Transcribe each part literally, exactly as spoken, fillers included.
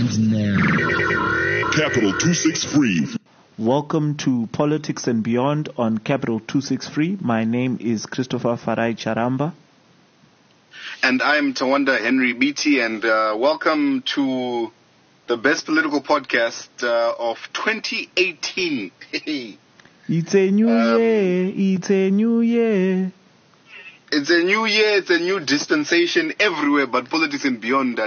begins now. Capital two sixty-three. Welcome to Politics and Beyond on Capital two sixty-three. My name is Christopher Farai Charamba. And I'm Tawanda Henry Beatty, and uh, welcome to the best political podcast uh, of twenty eighteen. It's a new um, year, it's a new year. It's a new year, it's a new dispensation everywhere, but Politics and Beyond.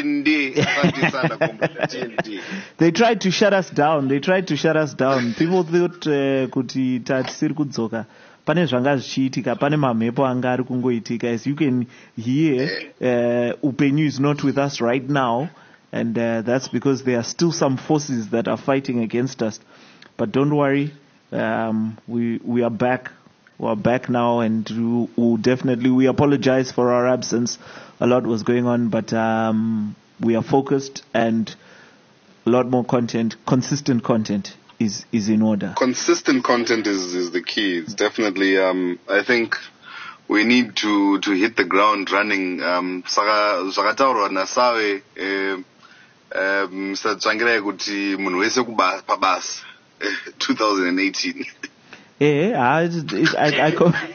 They tried to shut us down, they tried to shut us down. People thought kuti tatisiri kudzoka. Pane zvanga zvichiitika, pane mamhepo anga ari kungoitika. As you can hear, uh, Upenyu is not with us right now, and uh, that's because there are still some forces that are fighting against us. But don't worry, um, we we are back. We are back now, and we, we definitely we apologize for our absence. A lot was going on, but um, we are focused, and a lot more content, consistent content is is in order. Consistent content is, is the key. It's definitely, um, I think we need to, to hit the ground running. Um, Zvakataurwa naSawe, Mister Tsvangirai kuti munhu wese pabasa, twenty eighteen. Yeah, I, just, I, I,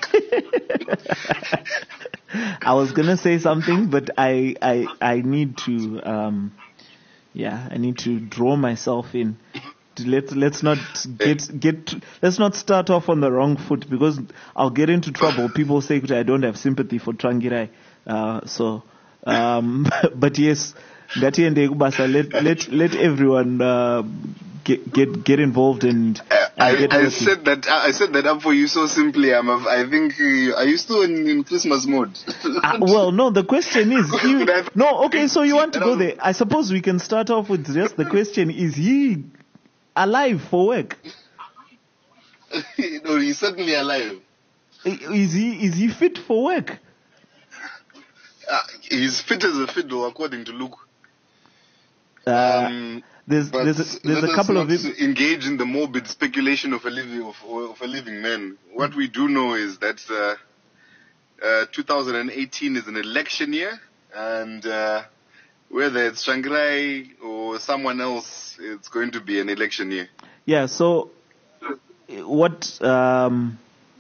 I, I was gonna say something, but I, I, I need to, um, yeah, I need to draw myself in. Let's let's not get get let's not start off on the wrong foot, because I'll get into trouble. People say that I don't have sympathy for Tsvangirai. Uh, so, um, but yes, let let let everyone uh, get get get involved and. I, I, I said that I said that up for you so simply. I'm. A, I think. Uh, are you still in, in Christmas mode? uh, well, no. The question is, you, no. Okay, so you want to go there? I suppose we can start off with just the question: is he alive for work? No, he's certainly alive. Is he? Is he fit for work? Uh, he's fit as a fiddle, according to Luke. Uh, um. There's there's a, there's a couple not of it. engage in the morbid speculation of a living of, of a living man. What we do know is that uh, uh, twenty eighteen is an election year, and uh, whether it's Tsvangirai or someone else, it's going to be an election year. Yeah. So what? Um,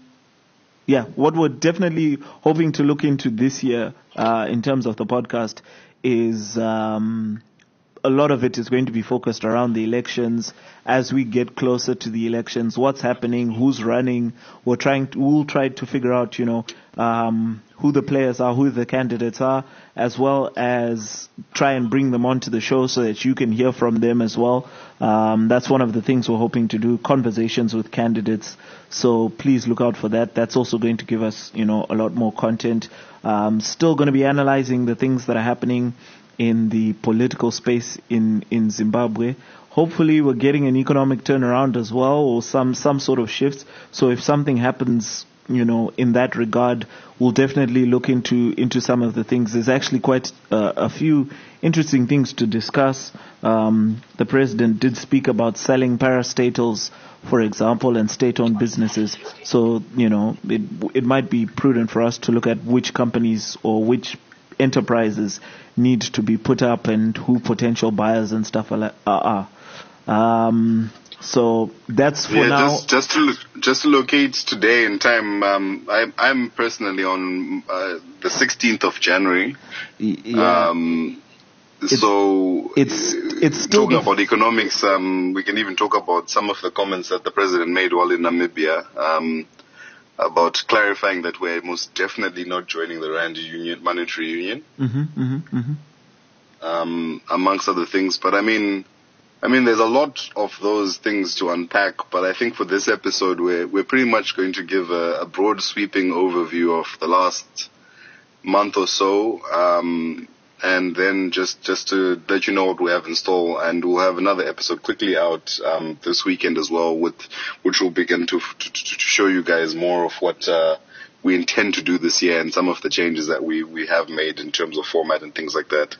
yeah, what we're definitely hoping to look into this year, uh, in terms of the podcast, is. Um, A lot of it is going to be focused around the elections. As we get closer to the elections, what's happening, who's running. We're trying to, we'll try to figure out, you know, um, who the players are, who the candidates are, as well as try and bring them onto the show so that you can hear from them as well. Um, that's one of the things we're hoping to do, conversations with candidates. So please look out for that. That's also going to give us, you know, a lot more content. Um, still going to be analyzing the things that are happening in the political space in, in Zimbabwe. Hopefully we're getting an economic turnaround as well, or some, some sort of shifts. So if something happens, you know, in that regard, we'll definitely look into, into some of the things. There's actually quite uh, a few interesting things to discuss. Um, the president did speak about selling parastatals, for example, and state-owned businesses. So, you know, it, it might be prudent for us to look at which companies or which enterprises need to be put up and who potential buyers and stuff are. Um, so that's for yeah, now. Just, just to look, just to locate today in time. Um, I, I'm personally on uh, the sixteenth of January. Yeah. Um, it's, so it's it's still talking about economics. Um, we can even talk about some of the comments that the president made while in Namibia. Um, about clarifying that we're most definitely not joining the Rand Union, Monetary Union, mm-hmm, mm-hmm, mm-hmm. Um, amongst other things. But I mean, I mean, there's a lot of those things to unpack. But I think for this episode, we're we're pretty much going to give a, a broad, sweeping overview of the last month or so, um, and then just just to let you know what we have in store. And we'll have another episode quickly out um, this weekend as well, with which will begin to to, to show you guys more of what uh, we intend to do this year and some of the changes that we we have made in terms of format and things like that.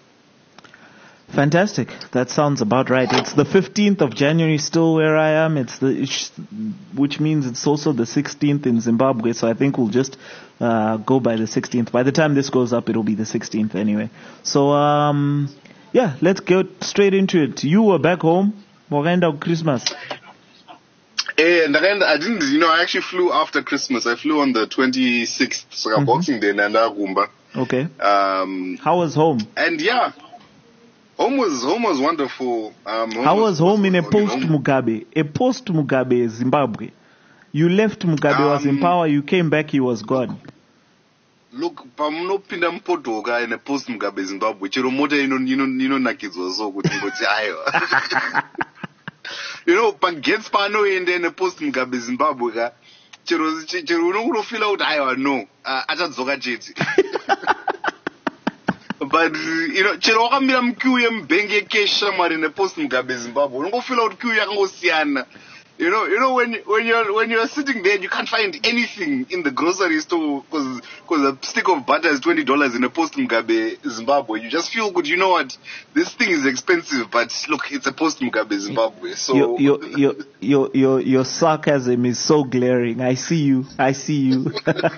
Fantastic. That sounds about right. It's the fifteenth of January still where I am. It's the, which means it's also the sixteenth in Zimbabwe. So I think we'll just uh, go by the sixteenth. By the time this goes up, it'll be the sixteenth anyway. So, um, yeah, let's get straight into it. You were back home, Morenda Christmas. Eh, and then I didn't, you know, I actually flew after Christmas. I flew on the twenty-sixth, so mm-hmm. Boxing Day, Nanda Rumba. Okay. Um, How was home? And yeah, home was home was wonderful. Um, home How was, was home was, in a post home. Mugabe, a post Mugabe Zimbabwe? You left Mugabe um, was in power. You came back, he was gone. Look, pamunopinda mupotoka in a post Mugabe Zimbabwe. Chero mota ino ino ino nakidzwa so kuti ngoti ayo. You know, pagets pano in a post Mugabe Zimbabwe ka. Chero chero unofila kuti ayo no. Achadzoka chete. But you know, chero wakamira mqueue yembenge kesha mari in a post Mugabe Zimbabwe. Unongofila kuti queue yakangosiyana. You know, you know when when you're when you're sitting there and you can't find anything in the grocery store because because a stick of butter is twenty dollars in a post Mugabe Zimbabwe. You just feel good. You know what? This thing is expensive, but look, it's a post Mugabe Zimbabwe. So your your your your your, your sarcasm is so glaring. I see you. I see you.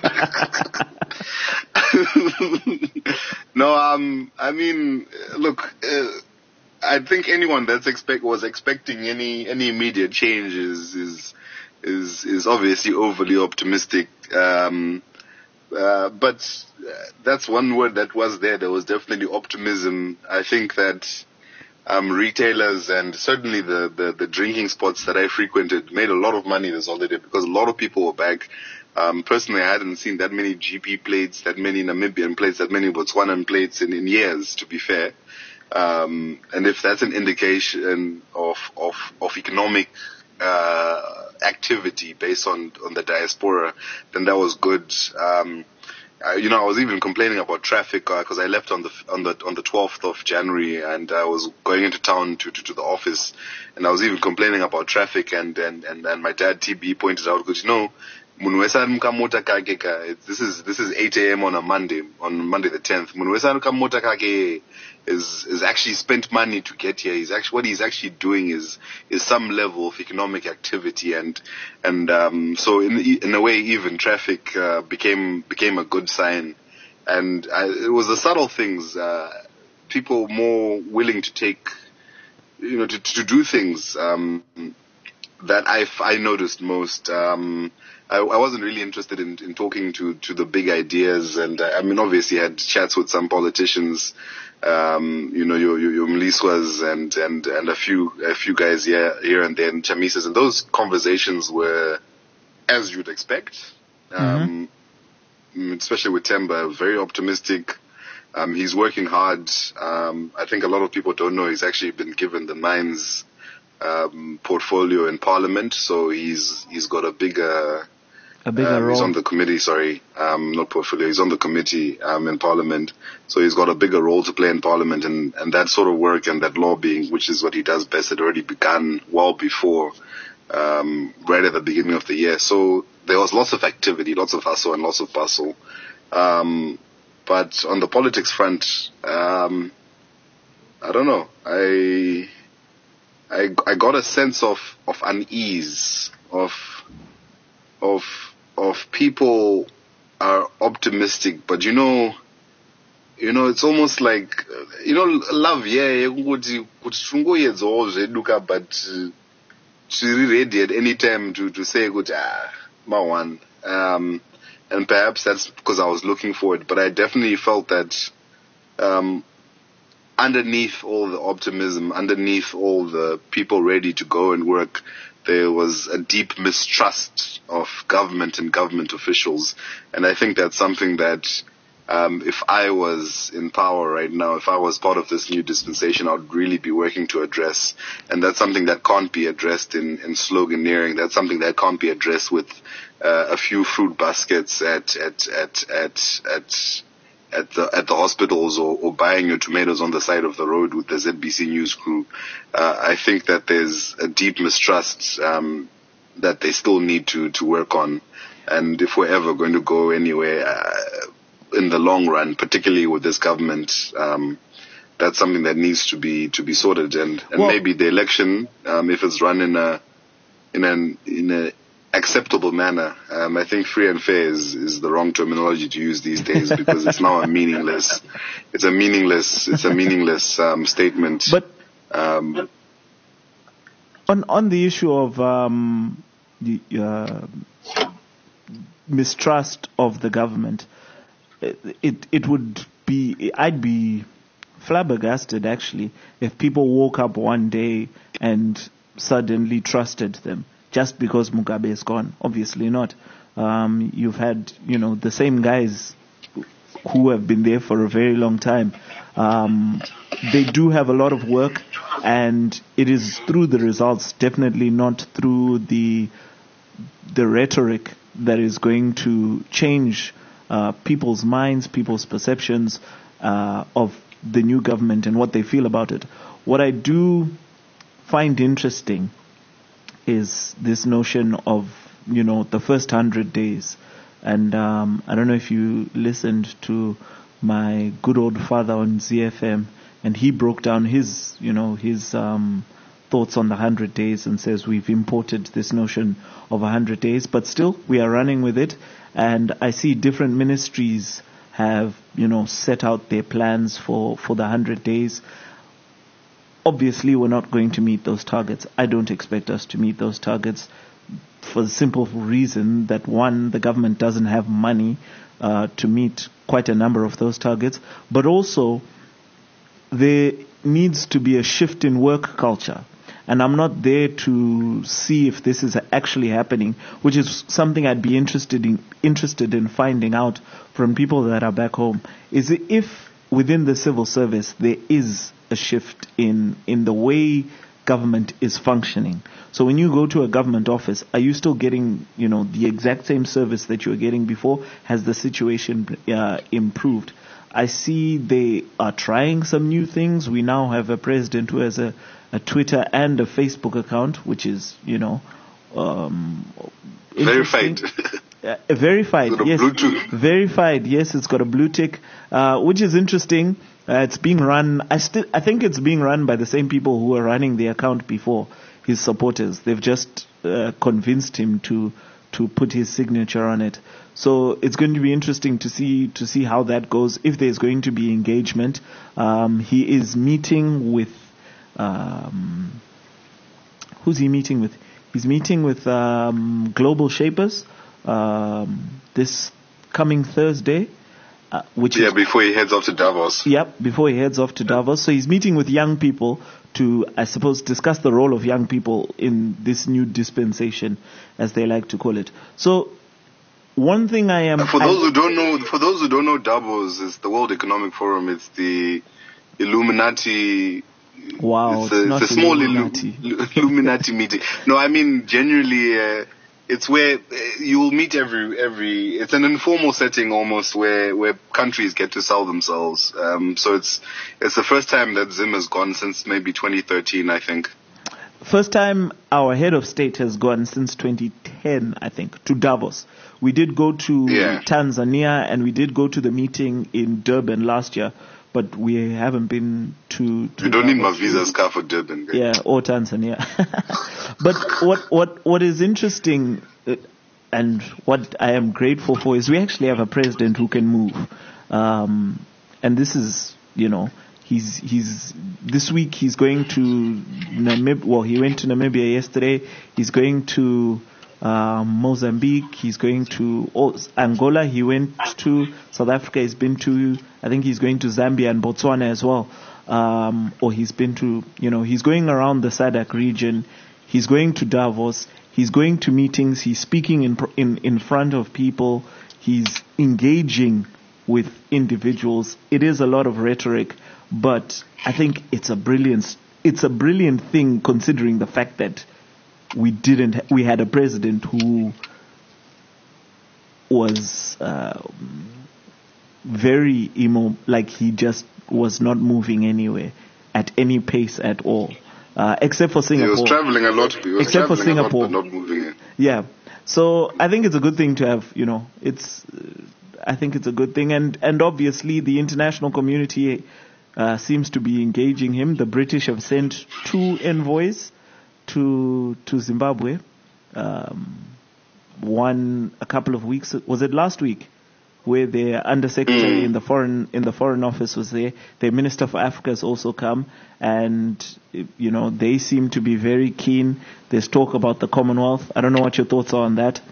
No, um, I mean, look. Uh, I think anyone that's expect was expecting any any immediate change is is is, is obviously overly optimistic. Um, uh, but that's one word that was there. There was definitely optimism. I think that um, retailers and certainly the, the, the drinking spots that I frequented made a lot of money this holiday because a lot of people were back. Um, personally, I hadn't seen that many G P plates, that many Namibian plates, that many Botswanan plates in, in years, to be fair. Um, and if that's an indication of of, of economic uh, activity based on, on the diaspora, then that was good. Um, uh, you know, I was even complaining about traffic because uh, I left on the on the on the twelfth of January, and I was going into town to, to, to the office, and I was even complaining about traffic, and and and, and my dad T B pointed out because you know. This is this is eight a.m. on a Monday, on Monday the tenth. is is actually spent money to get here. He's actually what he's actually doing is is some level of economic activity, and and um, so in in a way, even traffic uh, became became a good sign, and I, it was the subtle things. Uh, people more willing to take, you know, to to do things um, that I I noticed most. Um, I, I wasn't really interested in, in talking to, to the big ideas, and I, I mean, obviously, I had chats with some politicians, um, you know, your your, your Mliswas and, and, and a few a few guys here here and there, and Chamisas, and those conversations were as you'd expect, um, mm-hmm. especially with Temba, very optimistic. Um, he's working hard. Um, I think a lot of people don't know he's actually been given the mines um, portfolio in Parliament, so he's he's got a bigger. A bigger um, role. He's on the committee, sorry, um, not portfolio. He's on the committee um, in Parliament, so he's got a bigger role to play in Parliament, and, and that sort of work and that lobbying, which is what he does best, had already begun well before, um, right at the beginning of the year. So there was lots of activity, lots of hustle and lots of bustle. Um, but on the politics front, um, I don't know. I I I got a sense of of unease, of of of people are optimistic, but you know, you know, it's almost like, you know, love, yeah, but she's ready at any time to, to say, good, ah, my one. Um, and perhaps that's because I was looking for it, but I definitely felt that, um, underneath all the optimism, underneath all the people ready to go and work, there was a deep mistrust of government and government officials. And I think that's something that, um, if I was in power right now, if I was part of this new dispensation, I would really be working to address. And that's something that can't be addressed in, in sloganeering. That's something that can't be addressed with uh, a few fruit baskets at, at, at, at, at, at the at the hospitals, or, or buying your tomatoes on the side of the road with the Z B C News crew. Uh, I think that there's a deep mistrust um, that they still need to, to work on. And if we're ever going to go anywhere uh, in the long run, particularly with this government, um, that's something that needs to be to be sorted. And, and well, maybe the election, um, if it's run in a in an in a acceptable manner. Um, I think free and fair is, is the wrong terminology to use these days because it's now a meaningless, it's a meaningless, it's a meaningless um, statement. But um, on on the issue of um, the uh, mistrust of the government, it it would be I'd be flabbergasted actually if people woke up one day and suddenly trusted them just because Mugabe is gone. Obviously not. Um, you've had, you know, the same guys who have been there for a very long time. Um, they do have a lot of work, and it is through the results, definitely not through the the rhetoric that is going to change uh, people's minds, people's perceptions uh, of the new government and what they feel about it. What I do find interesting is this notion of, you know, the first hundred days. And um, I don't know if you listened to my good old father on Z F M, and he broke down his, you know, his um, thoughts on the hundred days and says we've imported this notion of a hundred days, but still we are running with it. And I see different ministries have, you know, set out their plans for, for the hundred days. Obviously, we're not going to meet those targets. I don't expect us to meet those targets for the simple reason that, one, the government doesn't have money uh, to meet quite a number of those targets, but also there needs to be a shift in work culture. And I'm not there to see if this is actually happening, which is something I'd be interested in, interested in finding out from people that are back home. Is it if within the civil service there is a shift in, in the way government is functioning. So when you go to a government office, are you still getting, you know, the exact same service that you were getting before? Has the situation uh, improved? I see they are trying some new things. We now have a president who has a, a Twitter and a Facebook account, which is, you know, um, verified. uh, verified, yes. Bluetooth. Verified, yes. It's got a blue tick, uh, which is interesting. Uh, it's being run. I still, I think it's being run by the same people who were running the account before, his supporters. They've just uh, convinced him to to put his signature on it. So it's going to be interesting to see to see how that goes. If there's going to be engagement, um, he is meeting with. Um, who's he meeting with? He's meeting with um, Global Shapers um, this coming Thursday. Uh, which yeah, is, before he heads off to Davos. Yep, before he heads off to Davos. So he's meeting with young people to, I suppose, discuss the role of young people in this new dispensation, as they like to call it. So one thing I am... For those I, who don't know, for those who don't know, Davos is the World Economic Forum. It's the Illuminati... Wow, it's a, it's not it's a small Illuminati. Illu- Illuminati meeting. No, I mean, generally... Uh, It's where you will meet every, every, it's an informal setting almost where, where countries get to sell themselves. Um, so it's, it's the first time that Zim has gone since maybe twenty thirteen, I think. First time our head of state has gone since twenty ten, I think, to Davos. We did go to yeah. Tanzania and we did go to the meeting in Durban last year, but we haven't been to, to You don't Davos. need my visa scar for Durban. Guys. Yeah, or Tanzania. But what, what, what is interesting uh, and what I am grateful for is we actually have a president who can move. Um, and this is, you know, he's, he's, this week he's going to Namibia, well, he went to Namibia yesterday. He's going to, um, Mozambique. He's going to oh, Angola. He went to South Africa. He's been to, I think he's going to Zambia and Botswana as well. Um, or he's been to, you know, he's going around the S A D C region. He's going to Davos. He's going to meetings. He's speaking in in in front of people. He's engaging with individuals. It is a lot of rhetoric, but I think it's a brilliant it's a brilliant thing considering the fact that we didn't we had a president who was uh, very emo, like he just was not moving anywhere at any pace at all. Uh, except for Singapore. He was traveling a lot. He was except for Singapore. A lot, but not moving it. Yeah. So I think it's a good thing to have, you know, it's, uh, I think it's a good thing. And, and obviously the international community uh, seems to be engaging him. The British have sent two envoys to, to Zimbabwe. Um, one a couple of weeks. Was it last week? Where their undersecretary Mm. in the foreign in the foreign office was there. Their minister for Africa has also come, and you know they seem to be very keen. There's talk about the Commonwealth. I don't know what your thoughts are on that.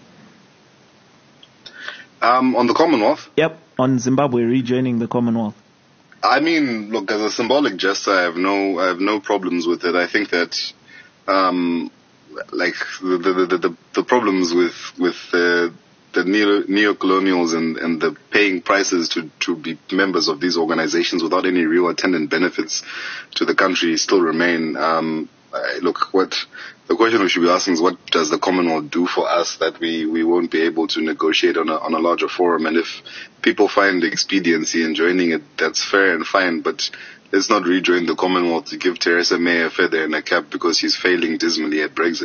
Um, on the Commonwealth, Yep, on Zimbabwe rejoining the Commonwealth. I mean, look, as a symbolic gesture, I have no, I have no problems with it. I think that, um, like the the the, the, the problems with with uh, the neo neo-colonials and and the paying prices to to be members of these organizations without any real attendant benefits to the country still remain. Um, I, look, what the question we should be asking is, what does the Commonwealth do for us that we, we won't be able to negotiate on a on a larger forum? And if people find expediency in joining it, that's fair and fine. But let's not rejoin the Commonwealth to give Theresa May a feather in a cap because she's failing dismally at Brexit.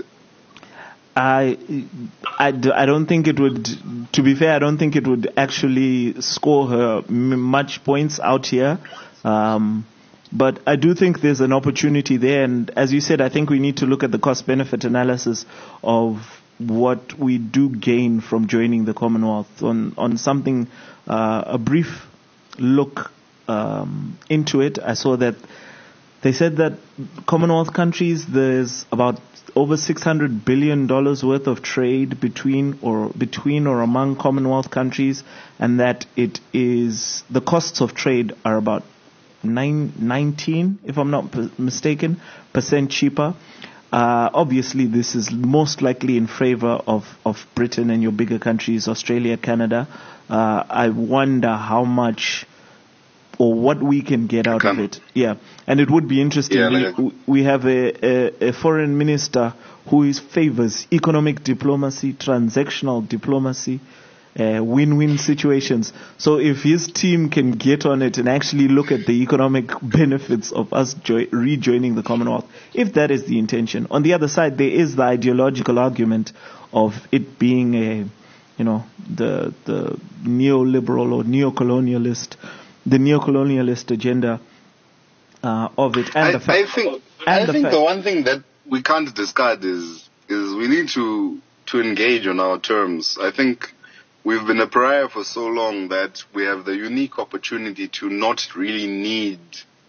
I, I, d- I don't think it would, to be fair, I don't think it would actually score her m- much points out here. Um, but I do think there's an opportunity there. And as you said, I think we need to look at the cost-benefit analysis of what we do gain from joining the Commonwealth on, on something, uh, a brief look um, into it. I saw that they said that Commonwealth countries, there's about over six hundred billion dollars worth of trade between or between or among Commonwealth countries, and that it is the costs of trade are about nine, nineteen, if I'm not p- mistaken, percent cheaper. Uh, obviously, this is most likely in favor of, of Britain and your bigger countries, Australia, Canada. Uh, I wonder how much or what we can get out of it. Yeah, and it would be interesting. Yeah, like we, we have a, a, a foreign minister who is favors economic diplomacy, transactional diplomacy, uh, win-win situations. So if his team can get on it and actually look at the economic benefits of us jo- rejoining the Commonwealth, if that is the intention. On the other side, there is the ideological argument of it being a, you know, the the neoliberal or neocolonialist the neo-colonialist agenda uh, of it, and I, the fact. I think, and I the think fact, the one thing that we can't discard is is we need to to engage on our terms. I think we've been a pariah for so long that we have the unique opportunity to not really need,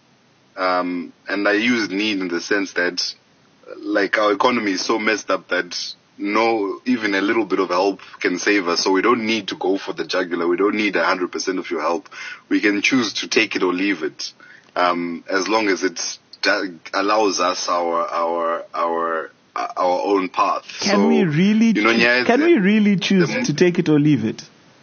um, and I use need in the sense that, like, our economy is so messed up that no, even a little bit of help can save us. So we don't need to go for the jugular. We don't need a hundred percent of your help. We can choose to take it or leave it, um, as long as it allows us our our our our own path. can so, we really? You know, yeah, can we really choose the, to take it or leave it?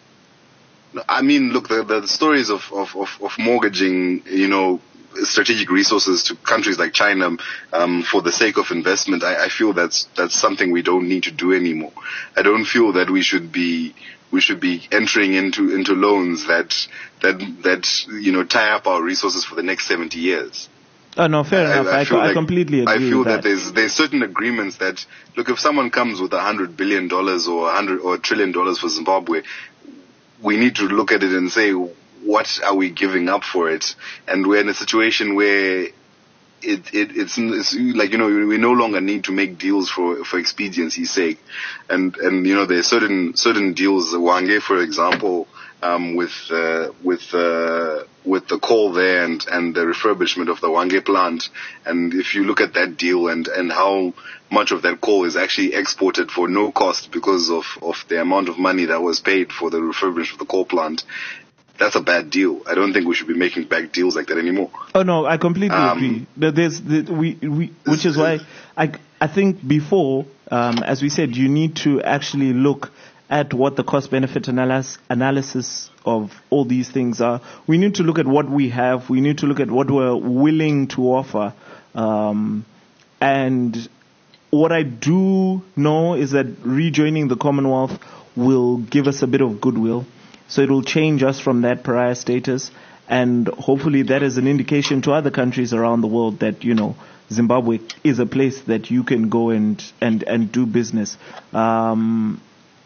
I mean, look, the, the stories of, of, of, of mortgaging, you know, strategic resources to countries like China um, for the sake of investment, I, I feel that's that's something we don't need to do anymore. I don't feel that we should be we should be entering into into loans that that that you know tie up our resources for the next seventy years. Oh no, fair enough. I, I, feel I like, completely agree I feel with that. that. there's there's certain agreements that, look, if someone comes with a hundred billion dollars or a hundred or a trillion dollars for Zimbabwe, we need to look at it and say, what are we giving up for it? And we're in a situation where it, it it's, it's like, you know, we no longer need to make deals for for expediency's sake. And and you know, there's certain certain deals, Hwange, for example, um, with uh, with uh, with the coal there and and the refurbishment of the Hwange plant. And if you look at that deal and and how much of that coal is actually exported for no cost because of of the amount of money that was paid for the refurbishment of the coal plant, that's a bad deal. I don't think we should be making bad deals like that anymore. Oh no, I completely Um, agree. But there's the, we we which is why I I think before, um, as we said, you need to actually look at what the cost-benefit analysis analysis of all these things are. We need to look at what we have. We need to look at what we're willing to offer. Um, and what I do know is that rejoining the Commonwealth will give us a bit of goodwill. So it will change us from that pariah status, and hopefully that is an indication to other countries around the world that, you know, Zimbabwe is a place that you can go and and and do business. Um,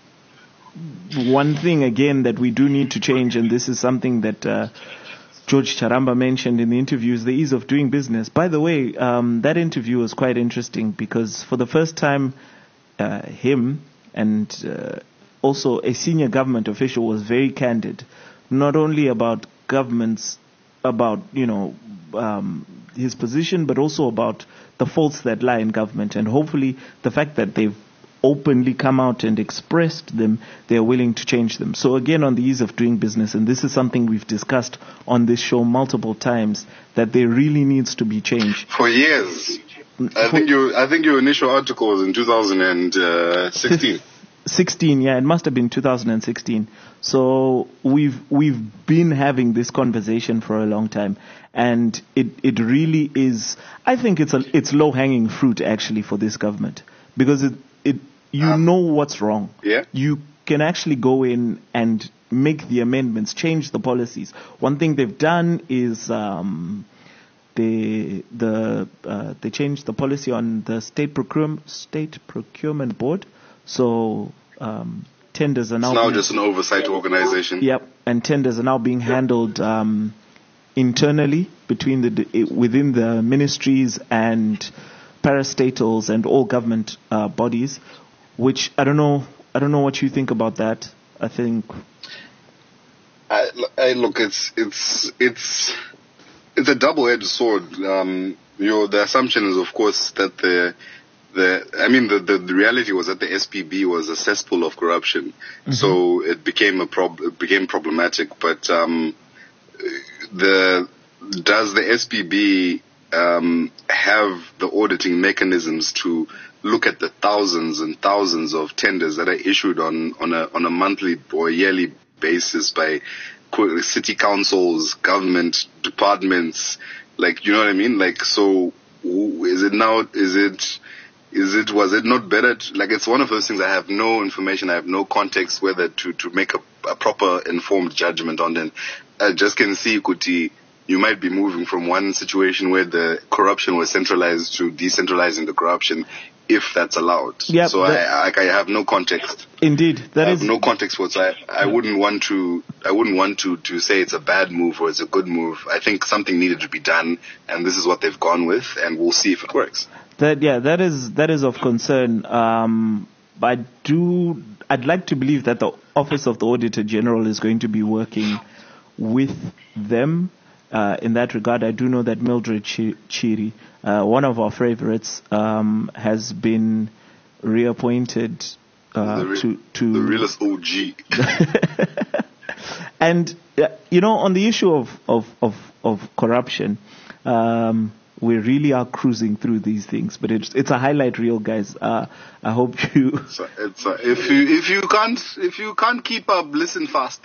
one thing again that we do need to change, and this is something that uh, George Charamba mentioned in the interview, is the ease of doing business. By the way, um, that interview was quite interesting because for the first time, uh, him and uh, also a senior government official was very candid, not only about governments, about, you know, um, his position, but also about the faults that lie in government. And hopefully the fact that they've openly come out and expressed them, they're willing to change them. So again, on the ease of doing business, and this is something we've discussed on this show multiple times, that there really needs to be change. For years. I think you, I think your initial article was in two thousand sixteen. sixteen, yeah, it must have been two thousand sixteen. So we've we've been having this conversation for a long time, and it it really is. I think it's a it's low hanging fruit actually for this government, because it it you um, know what's wrong. Yeah. You can actually go in and make the amendments, change the policies. One thing they've done is um, they the uh, they changed the policy on the state procurement state procurement board. So um, tenders are now it's now being, just an oversight organization. Yep, and tenders are now being handled um, internally between the within the ministries and parastatals and all government uh, bodies. Which I don't know. I don't know what you think about that. I think. I, I look, it's it's it's it's a double-edged sword. Um, you know, the assumption is, of course, that the The, I mean, the, the, the reality was that the S P B was a cesspool of corruption, mm-hmm. so it became a prob- it became problematic. But um, the does the S P B um, have the auditing mechanisms to look at the thousands and thousands of tenders that are issued on on a on a monthly or yearly basis by city councils, government departments? Like, you know what I mean? Like, so is it now? Is it? Is it, was it not better to, like, it's one of those things I have no information, I have no context whether to, to make a, a proper informed judgment on them. I just can see, Kuti, you might be moving from one situation where the corruption was centralized to decentralizing the corruption, if that's allowed. Yep, so I, I, I have no context. Indeed, that I is have no context whatsoever. I, I wouldn't want to, I wouldn't want to, to say it's a bad move or it's a good move. I think something needed to be done, and this is what they've gone with, and we'll see if it works. That yeah, that is that is of concern. Um, I do. I'd like to believe that the Office of the Auditor General is going to be working with them uh, in that regard. I do know that Mildred Chiri, uh, one of our favorites, um, has been reappointed uh, re- to to the realest O G. And uh, you know, on the issue of of of, of corruption. Um, We really are cruising through these things, but it's it's a highlight reel, guys. Uh, I hope you. It's a, it's a, if you if you can't if you can't keep up, listen fast.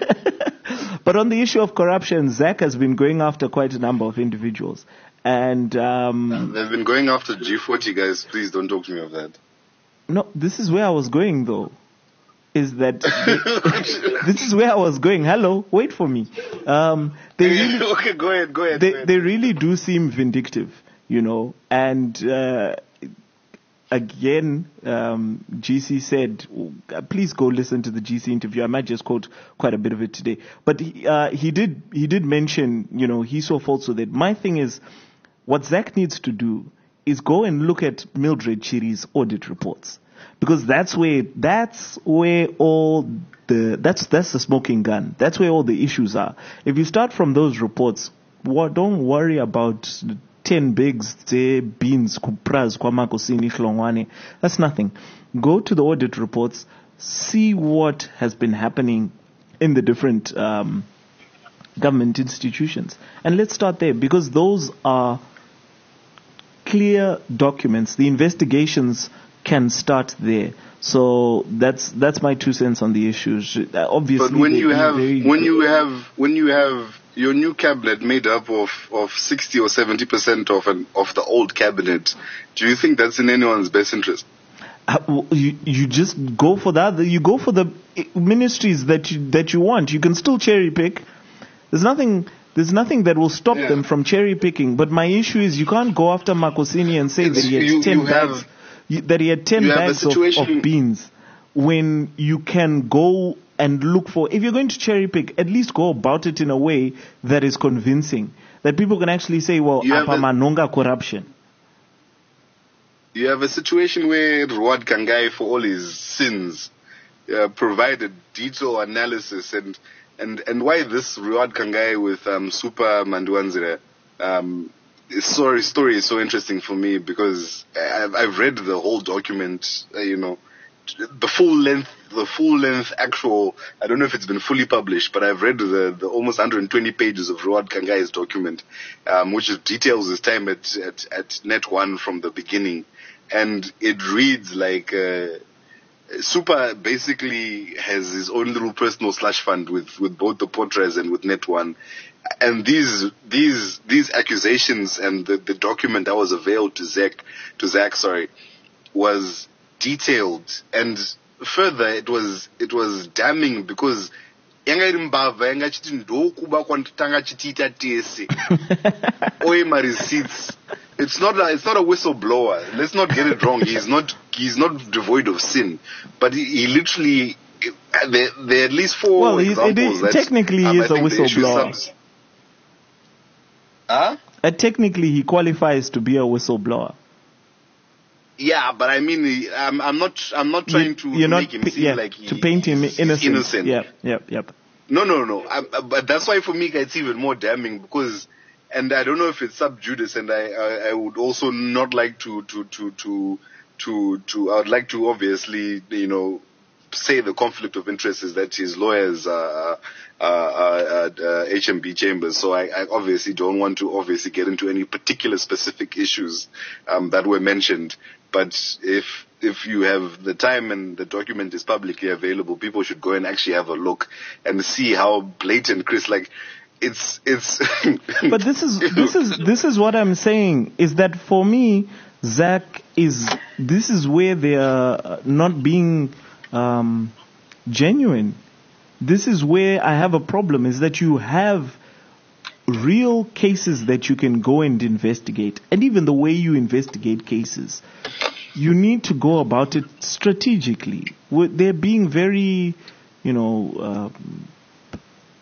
But on the issue of corruption, Zach has been going after quite a number of individuals, and um, they've been going after G forty guys. Please don't talk to me of that. No, this is where I was going though. Is that this is where I was going? Hello, wait for me. Um, they really, okay, go ahead, go ahead. They go ahead. they really do seem vindictive, you know. And uh, again, um, G C said, please go listen to the G C interview. I might just quote quite a bit of it today, but he, uh, he did he did mention, you know, he saw faults with it. My thing is, what Zach needs to do is go and look at Mildred Chiri's audit reports. Because that's where that's where all the that's that's the smoking gun. That's where all the issues are. If you start from those reports, what, don't worry about ten bigs, say beans, kupras, kwamakosini, hlongwane. That's nothing. Go to the audit reports, see what has been happening in the different um, government institutions, and let's start there, because those are clear documents. The investigations can start there. So that's that's my two cents on the issues. Obviously, but when you have very, when you have when you have your new cabinet made up of, of sixty or seventy percent of an of the old cabinet, do you think that's in anyone's best interest? Uh, you you just go for that. You go for the ministries that you that you want. You can still cherry pick. There's nothing. There's nothing that will stop yeah. them from cherry picking. But my issue is you can't go after Makosini and say it's, that he had you, ten you bags. Have, You, that he had ten bags of, of beans, when you can go and look for, if you're going to cherry pick, at least go about it in a way that is convincing, that people can actually say, well, apa manonga corruption. You have a situation where Ruad Kangai, for all his sins, uh, provided detailed analysis and and and why this Reward Kangai with um, Super Manduanzira um, story story is so interesting for me, because I've, I've read the whole document, uh, you know, the full length, the full length actual, I don't know if it's been fully published, but I've read the, the almost one hundred twenty pages of Reward Kangai's document, um, which details his time at, at, at Net One from the beginning. And it reads like, uh, Super basically has his own little personal slush fund with, with both the Potras and with Net One. And these, these, these accusations and the, the document that was availed to Zach, to Zach, sorry, was detailed, and further it was it was damning, because yangaimbava yangachiti ndokuba kwanditanga chitita tese oye ma receipts. It's not a, it's not a whistleblower. Let's not get it wrong. He's not he's not devoid of sin, but he, he literally there, there are at least four well, examples. Well, technically um, he is a whistleblower. Huh? Uh, technically he qualifies to be a whistleblower. Yeah, but I mean, I'm, I'm not, I'm not trying to, You're to not, make him seem yeah, like he, to paint him he's innocent. innocent. Yep, yep, yep. No, no, no. I, I, but that's why for me it's even more damning, because, and I don't know if it's sub judice, and I, I, I would also not like to, to, to, to, to, to, I would like to obviously, you know, say the conflict of interest is that his lawyers are, uh, uh, uh, H M B Chambers. So I, I obviously don't want to obviously get into any particular specific issues, um, that were mentioned. But if if you have the time and the document is publicly available, people should go and actually have a look and see how blatant Chris, like, it's it's. But this is this is this is what I'm saying, is that for me, Zach is this is where they are not being um, genuine. This is where I have a problem, is that you have real cases that you can go and investigate, and even the way you investigate cases, you need to go about it strategically. They're being very, you know, uh,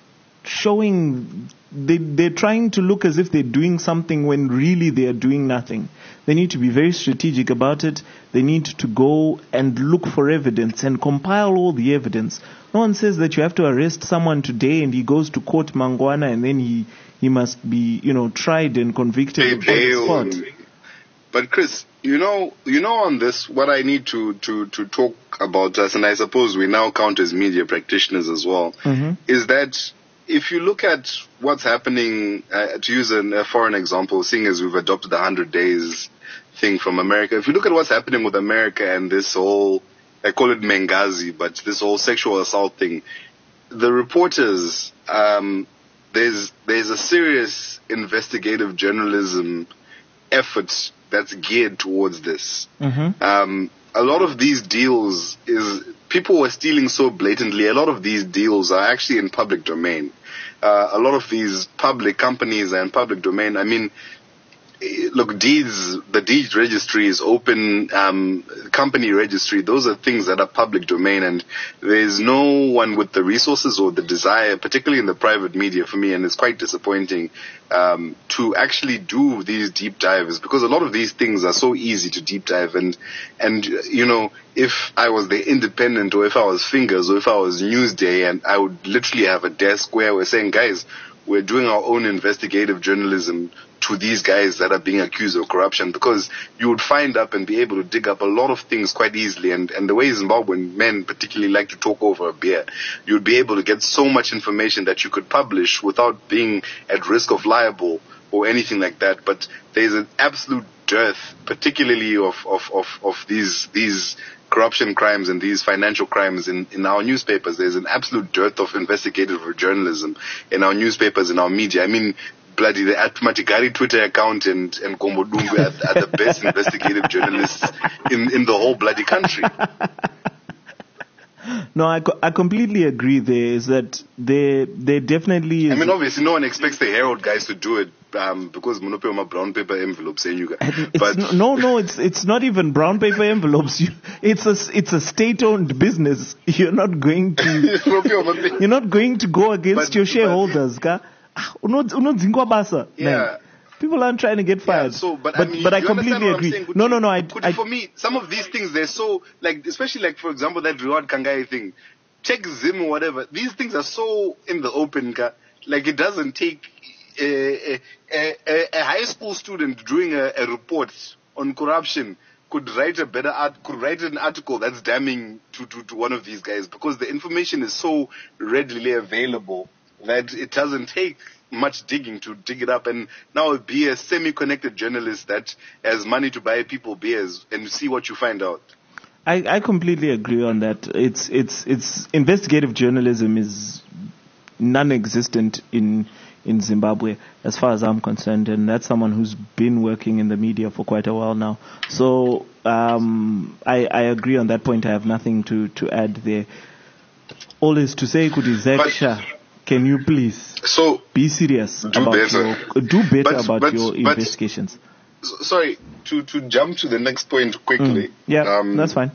showing, they, they're trying to look as if they're doing something when really they're doing nothing. They need to be very strategic about it. They need to go and look for evidence and compile all the evidence. No one says that you have to arrest someone today and he goes to court Mangwana and then he, he must be, you know, tried and convicted on the spot. But Chris, you know, you know, on this, what I need to, to, to talk about us, and I suppose we now count as media practitioners as well, mm-hmm. is that if you look at what's happening, uh, to use an, a foreign example, seeing as we've adopted the one hundred days thing from America, if you look at what's happening with America and this whole, I call it Mengazi, but this whole sexual assault thing, the reporters, um, there's, there's a serious investigative journalism effort that's geared towards this. Mm-hmm. Um, a lot of these deals is, people are stealing so blatantly. A lot of these deals are actually in public domain. Uh, a lot of these public companies are in public domain. I mean, look, deeds, the deeds registry is open, um, company registry, those are things that are public domain, and there's no one with the resources or the desire, particularly in the private media for me, and it's quite disappointing, um, to actually do these deep dives, because a lot of these things are so easy to deep dive, and, and, you know, if I was the Independent, or if I was Fingers, or if I was Newsday, and I would literally have a desk where we're saying, guys, we're doing our own investigative journalism to these guys that are being accused of corruption, because you would find up and be able to dig up a lot of things quite easily. And, and the way Zimbabwean men particularly like to talk over a beer, you'd be able to get so much information that you could publish without being at risk of libel or anything like that. But there's an absolute dearth, particularly of, of, of, of these, these corruption crimes and these financial crimes in, in our newspapers. There's an absolute dearth of investigative journalism in our newspapers, in our media. I mean, bloody, the Matigari Twitter account and, and Kombo Dumbu are, are the best investigative journalists in, in the whole bloody country. No, I, co- I completely agree. There is that they they definitely is. I mean, obviously, no one expects the Herald guys to do it um, because Monopoly brown paper envelopes. And you guys, it's but no, no, it's it's not even brown paper envelopes. You, it's a it's a state-owned business. You're not going to you're not going to go against but, your shareholders, ka? Yeah. People aren't trying to get fired. Yeah, so, but, but, I, mean, but I you understand completely what I'm agree. saying? Could No, you- no, no. I, could I, you- for me, some of these things, they're so, like, especially like, for example, that Reward Kangai thing. Check Zim or whatever. These things are so in the open, ka. Like, it doesn't take a, a, a, a high school student doing a, a report on corruption could write a better art, could write an article that's damning to, to, to one of these guys, because the information is so readily available that it doesn't take much digging to dig it up. And now be a semi-connected journalist that has money to buy people beers and see what you find out. I, I completely agree on that. It's it's it's investigative journalism is non-existent in in Zimbabwe, as far as I'm concerned, and that's someone who's been working in the media for quite a while now. So um, I, I agree on that point. I have nothing to, to add there. All is to say, Kudizeksha, can you please So be serious do about better. your do better But- about but- your but- investigations? So- sorry, to, to jump to the next point quickly. Mm. Yeah, Um, that's fine.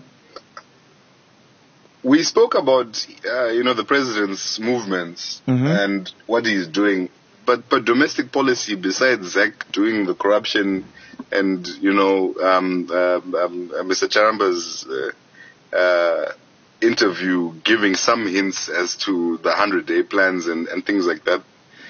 We spoke about, uh, you know, the president's movements Mhm. and what he's doing. But, but domestic policy, besides Zach doing the corruption and, you know, um, um, um, uh, Mister Charamba's uh, uh, interview giving some hints as to the hundred-day plans and, and things like that.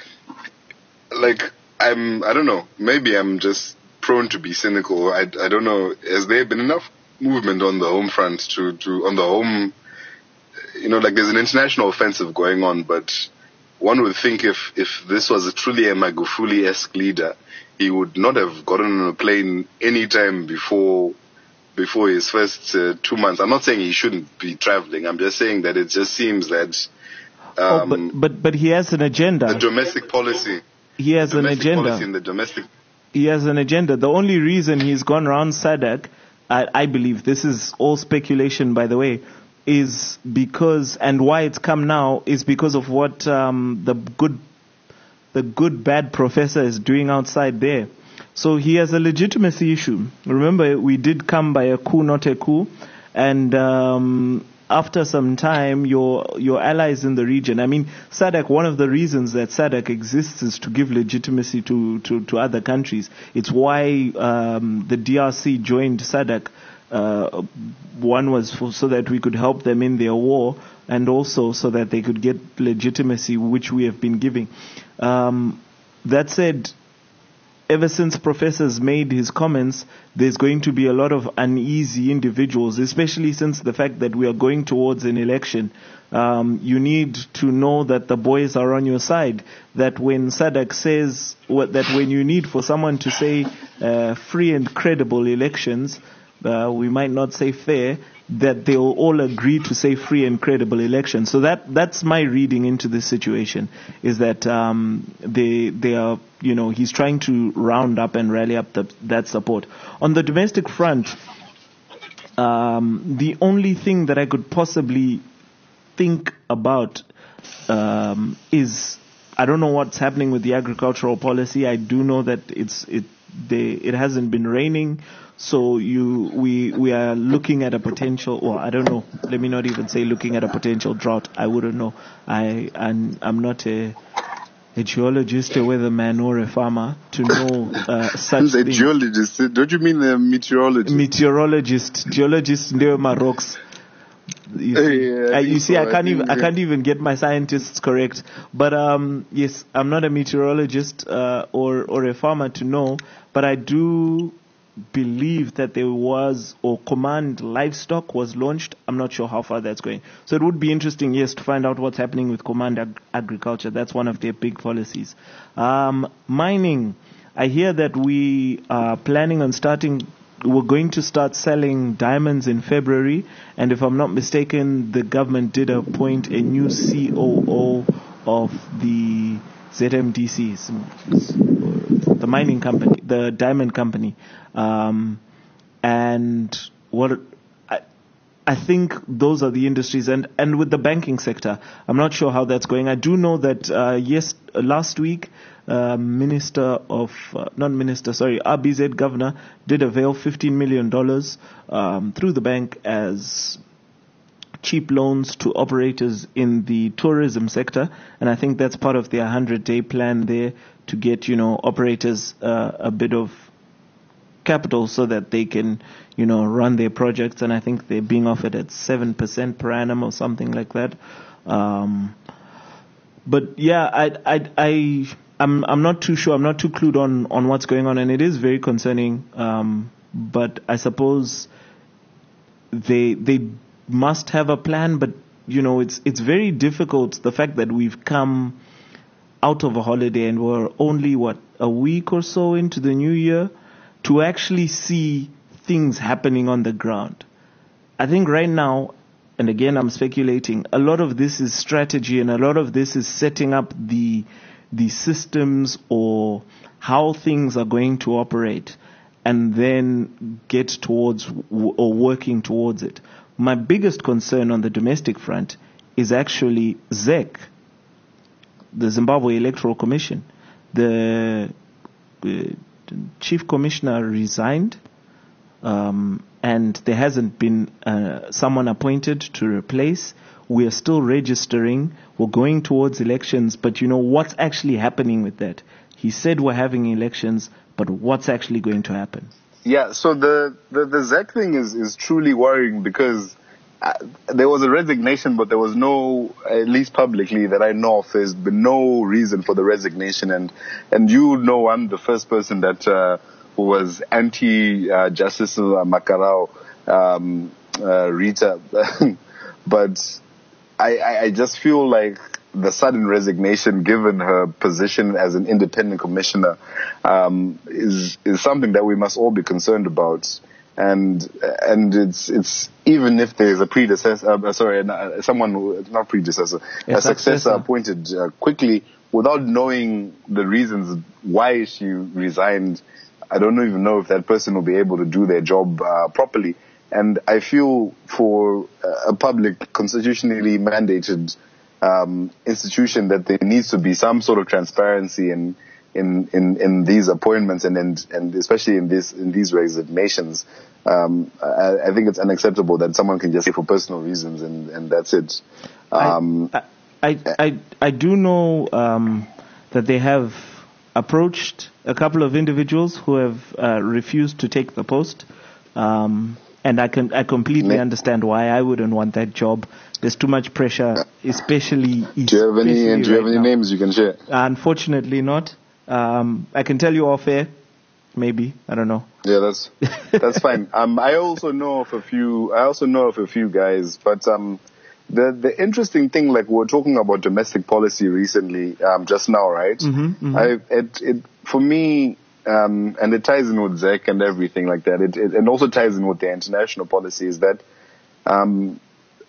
Like, I'm, I don't know, maybe I'm just prone to be cynical. I, I don't know. Has there been enough movement on the home front to, to, on the home, you know, like there's an international offensive going on, but one would think if, if this was a truly a Magufuli-esque leader, he would not have gotten on a plane any time before, before his first uh, two months. I'm not saying he shouldn't be traveling. I'm just saying that it just seems that, oh, um, but, but but he has an agenda. the domestic policy, He has an domestic agenda. policy in the domestic, He has an agenda. The only reason he's gone around S A D C, I, I believe, this is all speculation, by the way, is because, and why it's come now, is because of what um, the good, the good bad professor is doing outside there. So he has a legitimacy issue. Remember, we did come by a coup, not a coup, and um, after some time, your your allies in the region. I mean, S A D C. One of the reasons that S A D C exists is to give legitimacy to to, to other countries. It's why um, the D R C joined S A D C. Uh, one was for, so that we could help them in their war, and also so that they could get legitimacy, which we have been giving. Um, that said, ever since Professor's made his comments, there's going to be a lot of uneasy individuals, especially since the fact that we are going towards an election. Um, you need to know that the boys are on your side. That when S A D C says what, that when you need for someone to say uh, free and credible elections, uh, we might not say fair, that they'll all agree to say free and credible elections. So that that's my reading into this situation, is that um, they they are, you know, he's trying to round up and rally up the, that support. On the domestic front, um, the only thing that I could possibly think about um, is, I don't know what's happening with the agricultural policy. I do know that it's it they it hasn't been raining. So you, we, we are looking at a potential, or I don't know, let me not even say looking at a potential drought. I wouldn't know. I, I'm, I'm not a, a geologist, a weatherman, or a farmer to know uh, such a things. geologist. Don't you mean a meteorologist? Meteorologist, geologist, ndio my rocks. You see, Yeah, I I, you think see so. I I can't think, even, I yeah. can't even get my scientists correct. But um, yes, I'm not a meteorologist uh, or or a farmer to know, but I do believe that there was, or Command Livestock was launched. I'm not sure how far that's going. So it would be interesting, yes, to find out what's happening with Command Ag- Agriculture. That's one of their big policies. Um, mining. I hear that we are planning on starting, we're going to start selling diamonds in February. And if I'm not mistaken, the government did appoint a new C O O of the Z M D C, the mining company, the diamond company. Um, and what I, I think those are the industries, and, and with the banking sector, I'm not sure how that's going. I do know that uh, yes, last week, uh, Minister of uh, not Minister, sorry, R B Z Governor did avail fifteen million dollars um, through the bank as cheap loans to operators in the tourism sector, and I think that's part of their hundred-day plan there to get, you know, operators uh, a bit of capital so that they can, you know, run their projects. And I think they're being offered at seven percent per annum or something like that. Um, but yeah, I, I, I, I'm, I'm not too sure. I'm not too clued on, on what's going on, and it is very concerning. Um, but I suppose they, they must have a plan, but you know, it's, it's very difficult. The fact that we've come out of a holiday and we're only what, a week or so into the new year, to actually see things happening on the ground. I think right now, and again I'm speculating, a lot of this is strategy and a lot of this is setting up the the systems or how things are going to operate and then get towards or working towards it. My biggest concern on the domestic front is actually Z E C, the Zimbabwe Electoral Commission. The uh, Chief Commissioner resigned, um, and there hasn't been uh, someone appointed to replace. We are still registering. We're going towards elections, but you know what's actually happening with that? He said we're having elections, but what's actually going to happen? Yeah, so the, the, the Z E C thing is, is truly worrying because uh, there was a resignation, but there was no, at least publicly that I know of, there's been no reason for the resignation. And, and you know I'm the first person that uh, who was anti-Justice uh, Makarao, um, uh, Rita. But I, I, I just feel like the sudden resignation, given her position as an independent commissioner, um, is is something that we must all be concerned about. And and it's it's even if there's a predecessor, uh, sorry, uh, someone who, not predecessor, a, a successor, successor appointed uh, quickly without knowing the reasons why she resigned. I don't even know if that person will be able to do their job uh, properly. And I feel for a public, constitutionally mandated um, institution that there needs to be some sort of transparency in in, in, in these appointments and, and and especially in this in these resignations. Um, I, I think it's unacceptable that someone can just say for personal reasons and, and that's it. Um, I, I, I I do know um, that they have approached a couple of individuals who have uh, refused to take the post. Um, And I can I completely understand why I wouldn't want that job. There's too much pressure, especially. Do you have any? Do you right have any now. names you can share? Unfortunately, not. Um, I can tell you off air, maybe. I don't know. Yeah, that's that's fine. Um, I also know of a few. I also know of a few guys, but um, the the interesting thing, like we were talking about domestic policy recently, um, just now, right? Mm-hmm, mm-hmm. I it it for me. Um, and it ties in with Z E C and everything like that. It, it and also ties in with the international policy is that um,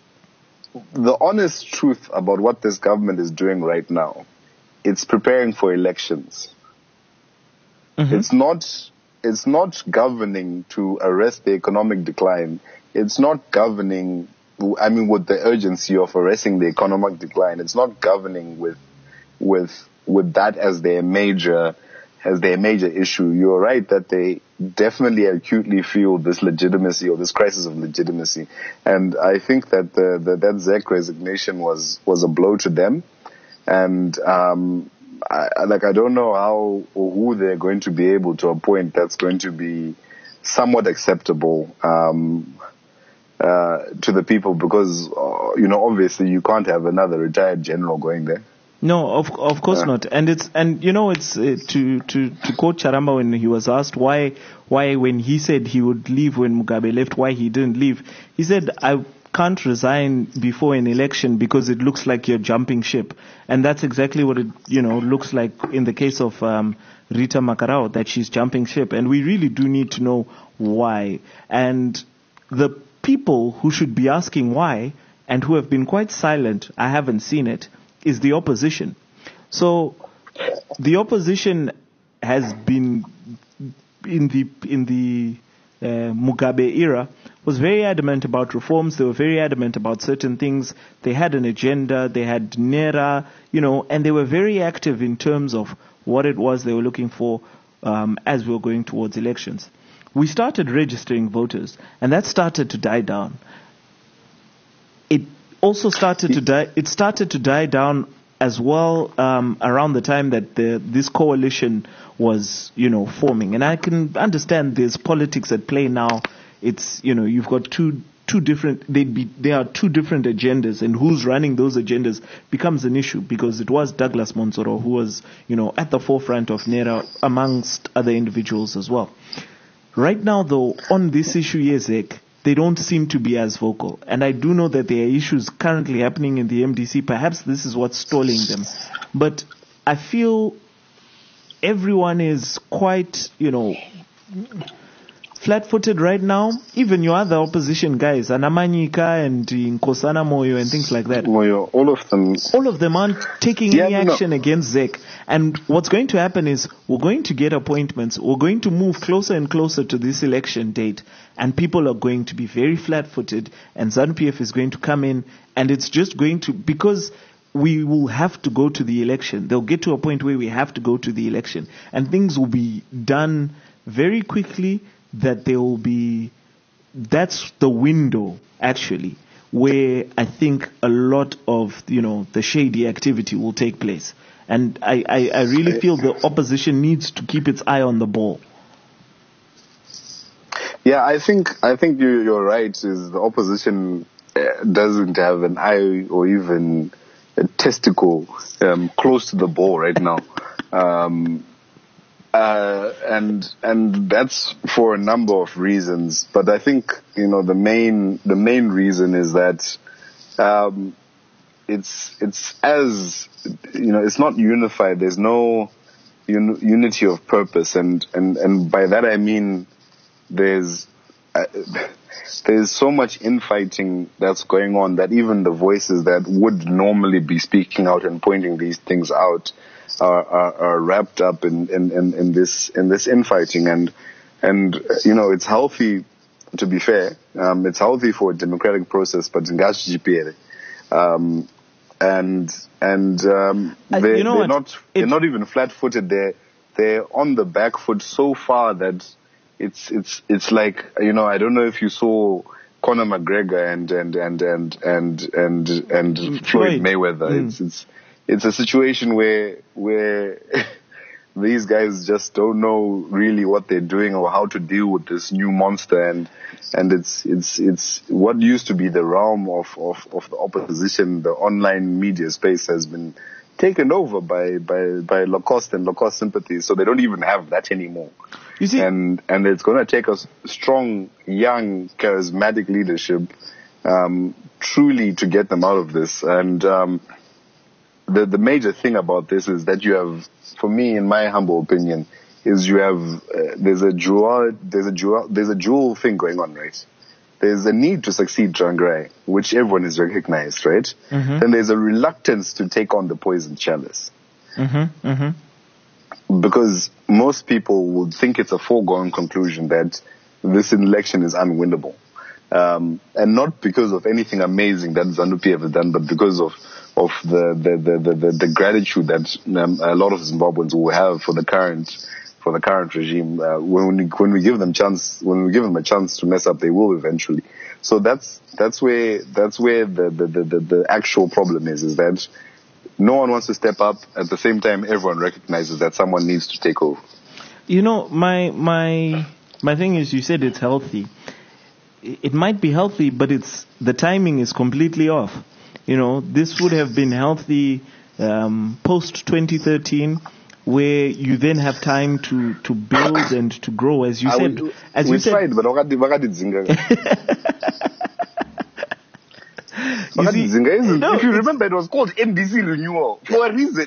the honest truth about what this government is doing right now, it's preparing for elections. Mm-hmm. It's not it's not governing to arrest the economic decline. It's not governing, I mean, with the urgency of arresting the economic decline. It's not governing with with with that as their major as their major issue. You're right that they definitely acutely feel this legitimacy or this crisis of legitimacy. And I think that the, the that Z E C resignation was, was a blow to them. And, um, I, like, I don't know how or who they're going to be able to appoint that's going to be somewhat acceptable, um, uh, to the people because, uh, you know, obviously you can't have another retired general going there. No, of of course yeah. not. And it's and you know it's uh, to to to quote Charamba when he was asked why why when he said he would leave when Mugabe left, why he didn't leave. He said, I can't resign before an election because it looks like you're jumping ship. And that's exactly what it you know looks like in the case of um, Rita Makarao, that she's jumping ship. And we really do need to know why. And the people who should be asking why and who have been quite silent, I haven't seen it, is the opposition. So the opposition has been in the in the uh, Mugabe era was very adamant about reforms. They were very adamant about certain things. They had an agenda. They had NERA, you know, and they were very active in terms of what it was they were looking for um, as we were going towards elections. We started registering voters, and that started to die down. It also started to die, it started to die down as well um, around the time that the, this coalition was, you know, forming. And I can understand there's politics at play now. It's, you know, you've got two two different, they'd be, there are two different agendas, and who's running those agendas becomes an issue, because it was Douglas Monsoro who was, you know, at the forefront of NERA amongst other individuals as well. Right now, though, on this issue, Yezek, they don't seem to be as vocal. And I do know that there are issues currently happening in the M D C. Perhaps this is what's stalling them. But I feel everyone is quite, you know, flat-footed right now. Even your other opposition guys, Anamanyika and Nkosana Moyo and things like that. Moyo, all of them. All of them aren't taking Yeah, any no. action against Zek. And what's going to happen is we're going to get appointments. We're going to move closer and closer to this election date. And people are going to be very flat-footed. And ZANU-P F is going to come in. And it's just going to, because we will have to go to the election. They'll get to a point where we have to go to the election. And things will be done very quickly, that there will be, that's the window, actually, where I think a lot of, you know, the shady activity will take place. And I, I, I really feel the opposition needs to keep its eye on the ball. Yeah, I think I think you, you're right. Is the opposition uh, doesn't have an eye or even a testicle um, close to the ball right now, um, uh, and and that's for a number of reasons. But I think you know the main the main reason is that um, it's it's as you know it's not unified. There's no un- unity of purpose, and, and, and by that I mean. There's uh, there's so much infighting that's going on that even the voices that would normally be speaking out and pointing these things out are, are, are wrapped up in, in, in, in this in this infighting, and and uh, you know it's healthy. To be fair, um, it's healthy for a democratic process, but um, and and um, Uh, they, you know they're what? not they're It- not even flat-footed. They're they're on the back foot so far that. It's it's it's like you know I don't know if you saw Conor McGregor and and and and and and, and Floyd Floyd. Mayweather. Mm. It's it's it's a situation where where these guys just don't know really what they're doing or how to deal with this new monster, and and it's it's it's what used to be the realm of of, of the opposition. The online media space has been taken over by by by Lacoste and Lacoste sympathies, so they don't even have that anymore. You see, And and it's going to take us strong, young, charismatic leadership, um, truly to get them out of this. And um, the the major thing about this is that you have, for me, in my humble opinion, is you have uh, there's a dual there's a dual there's a dual thing going on, right? There's a need to succeed Tsvangirai, which everyone has recognized, right? Mhm. Then there's a reluctance to take on the poison chalice. mm-hmm, mm-hmm. Because most people would think it's a foregone conclusion that this election is unwinnable. Um, and not because of anything amazing that ZANU-P F has done, but because of, of the, the, the, the, the, the gratitude that um, a lot of Zimbabweans will have for the current, for the current regime. Uh, when we, when we give them chance, when we give them a chance to mess up, they will eventually. So that's, that's where, that's where the, the, the, the, the actual problem is, is that no one wants to step up. At the same time, everyone recognizes that someone needs to take over. You know, my my my thing is, you said it's healthy. It might be healthy, but it's the timing is completely off. You know, this would have been healthy um, post twenty thirteen, where you then have time to, to build and to grow, as you I said. will- As we you said, tried, but wakati- wakati Zinga- You wakati see- Zinga is- no, if you it's- remember, it was called N D C renewal for a reason.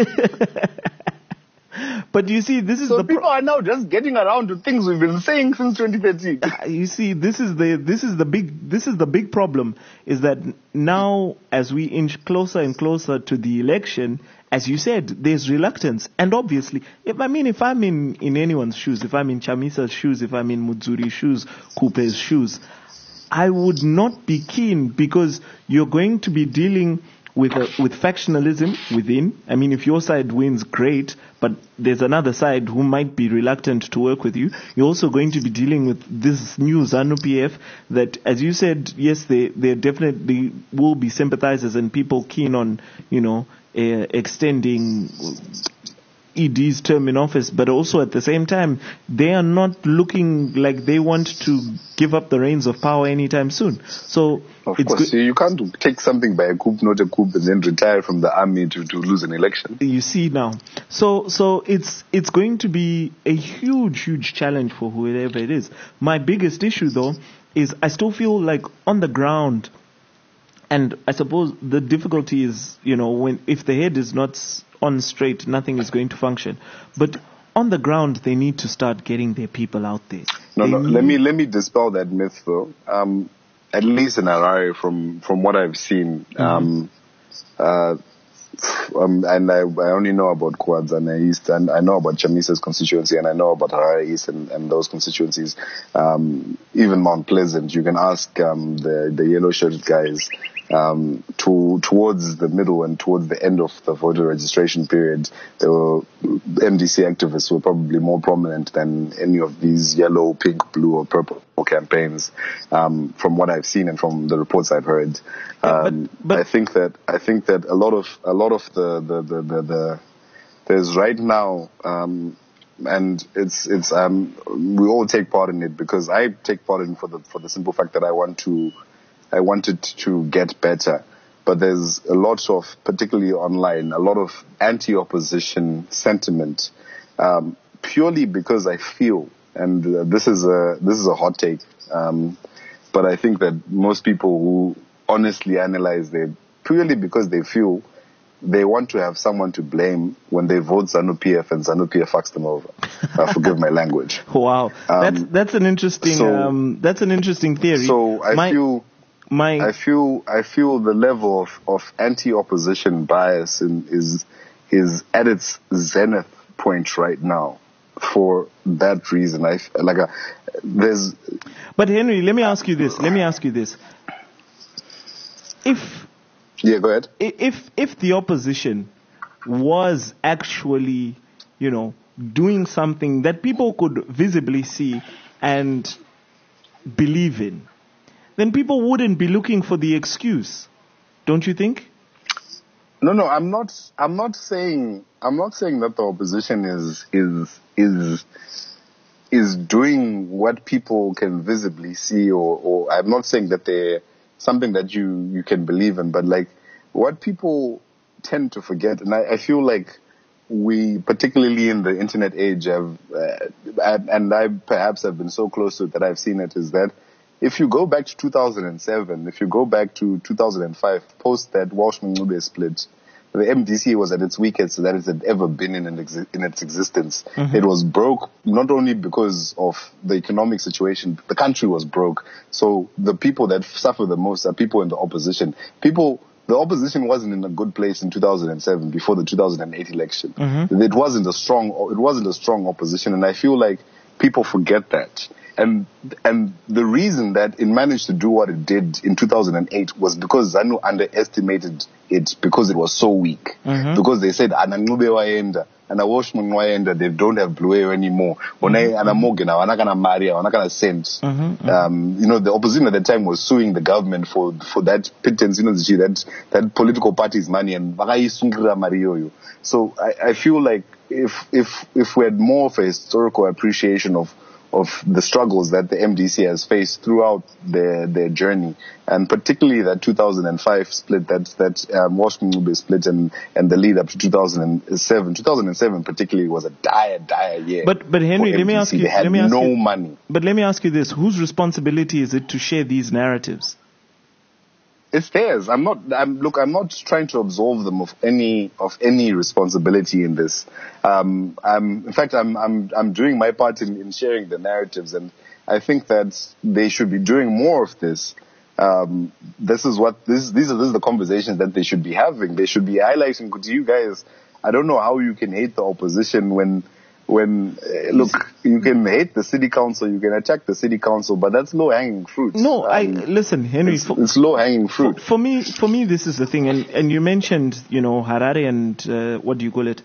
but you see, this is So the people pro- are now just getting around to things we've been saying since twenty thirteen. you see, this is the this is the big this is the big problem, is that now as we inch closer and closer to the election, as you said, there's reluctance. And obviously, if I mean, if I'm in, in anyone's shoes, if I'm in Chamisa's shoes, if I'm in Mudzuri's shoes, Kupe's shoes, I would not be keen, because you're going to be dealing with a, with factionalism within. I mean, if your side wins, great, but there's another side who might be reluctant to work with you. You're also going to be dealing with this new ZANU-P F that, as you said, yes, they there definitely will be sympathizers and people keen on, you know, uh, extending E D's term in office, but also at the same time, they are not looking like they want to give up the reins of power anytime soon. So, of it's course, go- you can't take something by a coup, not a coup, and then retire from the army to, to lose an election. You see now. So, so it's it's going to be a huge, huge challenge for whoever it is. My biggest issue, though, is I still feel like on the ground, and I suppose the difficulty is, you know, when if the head is not on straight, nothing is going to function. But on the ground, they need to start getting their people out there. No, They no. need- Let me let me dispel that myth, though. Um, at least in Harare, from from what I've seen, um, uh, um, and I, I only know about Kwanzaa East, and I know about Chamisa's constituency, and I know about Harare East and, and those constituencies. Um, even Mount Pleasant, you can ask um, the the yellow shirted guys. Um, to, towards the middle and towards the end of the voter registration period, there were M D C activists were probably more prominent than any of these yellow, pink, blue, or purple campaigns. Um, from what I've seen and from the reports I've heard, um, but, but I think that I think that a lot of a lot of the the the, the, the there's right now. Um, and it's it's um we all take part in it because I take part in it for the for the simple fact that I want to. I wanted to get better, but there's a lot of, particularly online, a lot of anti-opposition sentiment, um, purely because I feel, and uh, this is a this is a hot take, um, but I think that most people who honestly analyze it, purely because they feel they want to have someone to blame when they vote ZANU-P F and ZANU-P F fucks them over. Uh, forgive my language. Wow, Um, that's that's an interesting so- um, that's an interesting theory. So I My- feel. My I feel I feel the level of, of anti-opposition bias in, is is at its zenith point right now. For that reason, I f- like a, there's. But Henry, let me ask you this. Let me ask you this. If Yeah, go ahead. if if the opposition was actually, you know, doing something that people could visibly see and believe in, then people wouldn't be looking for the excuse, don't you think? No, no, I'm not. I'm not saying. I'm not saying that the opposition is is is is doing what people can visibly see, or, or I'm not saying that they're something that you you can believe in. But like what people tend to forget, and I, I feel like we, particularly in the internet age, have uh, and I perhaps have been so close to it that I've seen it, is that. If you go back to two thousand seven, if you go back to two thousand five, post that Walsh-Mncube split, the M D C was at its weakest that it had ever been in, an exi- in its existence. Mm-hmm. It was broke not only because of the economic situation, the country was broke. So the people that suffer the most are people in the opposition. People, the opposition wasn't in a good place in two thousand seven before the two thousand eight election. Mm-hmm. It wasn't a strong, it wasn't a strong opposition, and I feel like people forget that. And and the reason that it managed to do what it did in two thousand eight was because ZANU underestimated it because it was so weak. Mm-hmm. Because they said, Anangube waenda, and Walshman waenda, they don't have Blue Air anymore. Mm-hmm. Anamogena, Wanakana Maria, Wanakana Sent. Mm-hmm. Um, you know, the opposition at the time was suing the government for for that pittance, you know, that that political party's money, and so I, I feel like if if if we had more of a historical appreciation of of the struggles that the M D C has faced throughout their their journey, and particularly that two thousand five split, that that um, Walsh-Mncube split, and and the lead up to two thousand seven. two thousand seven particularly was a dire, dire year. But but Henry, let me ask you. They had let me ask no you, money. But let me ask you this: whose responsibility is it to share these narratives? It's theirs. I'm not. I'm look. I'm not trying to absolve them of any of any responsibility in this. Um, I'm, in fact, I'm I'm I'm doing my part in, in sharing the narratives, and I think that they should be doing more of this. Um, this is what this these are this is the conversations that they should be having. They should be highlighting to you guys. I don't know how you can hate the opposition when when, uh, look, you can hate the city council, you can attack the city council, but that's low-hanging fruit. No, um, I listen, Henry. It's, For, it's low-hanging fruit. For, for me, for me, this is the thing, and and you mentioned, you know, Harare and uh, what do you call it,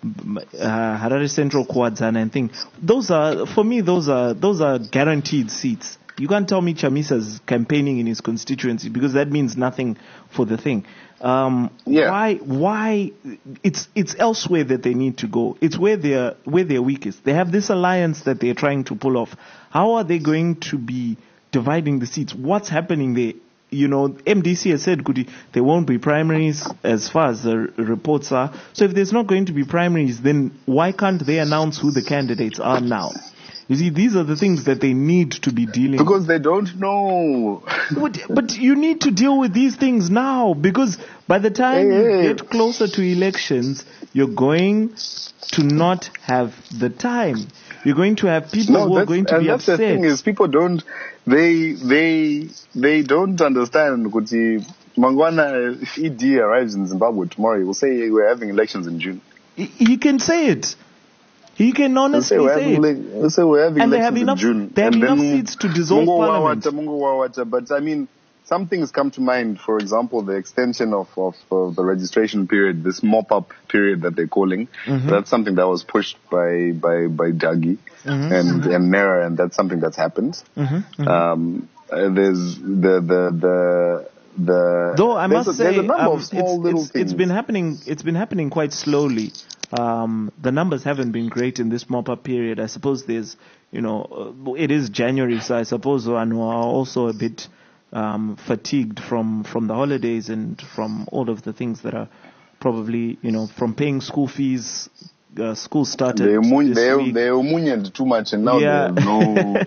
uh, Harare Central Kwadzana and thing. Those are, for me, those are those are guaranteed seats. You can't tell me Chamisa's campaigning in his constituency because that means nothing for the thing. Um, yeah. Why? Why? It's it's elsewhere that they need to go. It's where they're where they're weakest. They have this alliance that they're trying to pull off. How are they going to be dividing the seats? What's happening there? You know, M D C has said, Kuti, there won't be primaries as far as the r- reports are. So if there's not going to be primaries, then why can't they announce who the candidates are now? You see, these are the things that they need to be dealing with. Because they don't know. But, but you need to deal with these things now, because by the time Hey, you hey. get closer to elections, you're going to not have the time. You're going to have people No, who are that's, going to and be that's upset. the thing is people don't, they, they, they don't understand, Kuti, Mangwana, if E D arrives in Zimbabwe tomorrow, he will say we're having elections in June. He, he can say it. He can He'll honestly say we're say having, it. ele- he'll say we're having And they elections have enough- in June. they have And enough then seats to dissolve Mungo parliament. Wawata, Mungo Wawata. But I mean, some things come to mind. For example, the extension of, of, of the registration period, this mop-up period that they're calling. Mm-hmm. That's something that was pushed by, by, by Dagi Mm-hmm. and, and Nera, and that's something that's happened. Mm-hmm. Mm-hmm. Um, uh, there's the, the, the, the, Though I there's must a, there's say, a number um, of small it's, little it's, things. it's been happening. It's been happening quite slowly. Um, the numbers haven't been great in this mop-up period. I suppose there's, you know, uh, it is January, so I suppose Anu are also a bit um, fatigued from from the holidays and from all of the things that are probably, you know, from paying school fees. Uh, school started They mun- this they week. they munioned too much, and now Yeah. there's no.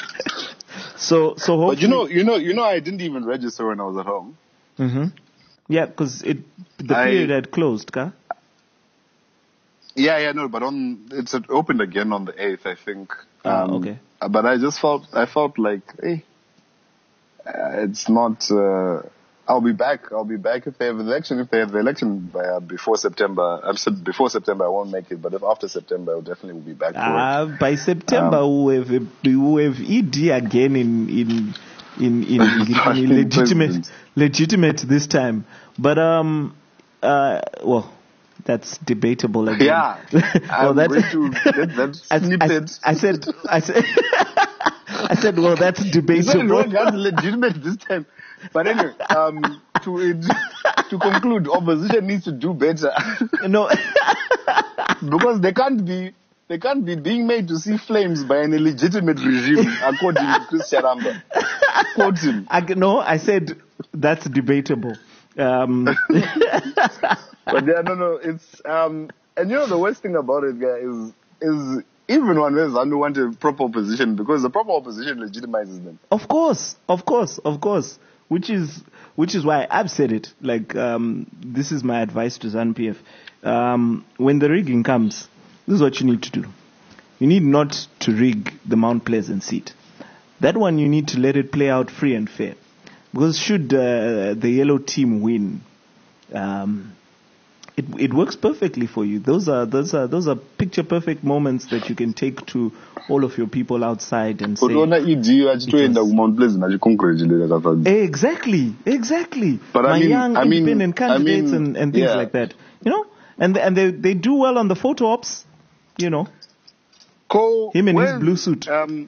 so so hopefully, But you know, you know, you know, I didn't even register when I was at home. hmm yeah, because it the I- period had closed, ka? Yeah, yeah, no, but on it's opened again on the eighth, I think. Ah, okay. But I just felt, I felt like, hey, uh, it's not. Uh, I'll be back. I'll be back if they have the election. If they have the election by, uh, before September, I've said before September I won't make it. But if after September, I'll definitely will be back. For it. Ah, by September, Um, we have we have E D again in in in in, in, Fucking in legitimate president. legitimate this time. But um, uh, well, that's debatable again. Yeah, well, I'm that, going to let that I, snippet. I, I said I said I said well, that's You said debatable. wrong, that's legitimate this time. But anyway, um, to to conclude, opposition needs to do better No, because they can't be they can't be being made to see flames by an illegitimate regime, according to Chris Charamba. Quote him. I, no, I said that's debatable. Um, But yeah, no, no, it's um, and you know the worst thing about it, guy, is is even when there's Zanu want a proper opposition because the proper opposition legitimizes them. Of course, of course, of course. Which is which is why I've said it. Like um, this is my advice to ZANU P F. Um, when the rigging comes, this is what you need to do. You need not to rig the Mount Pleasant seat. That one you need to let it play out free and fair. Because should uh, the yellow team win, um, it it works perfectly for you. Those are those are those are picture perfect moments that you can take to all of your people outside and say. But E D achitoenda ku Mount Pleasant achicongratulate Kafadzi. Exactly, exactly. But My I mean- young I mean- independent I candidates mean, and, and things yeah. like that. You know? And and they they do well on the photo ops, you know. Ko, Him in his where's- blue suit. Um,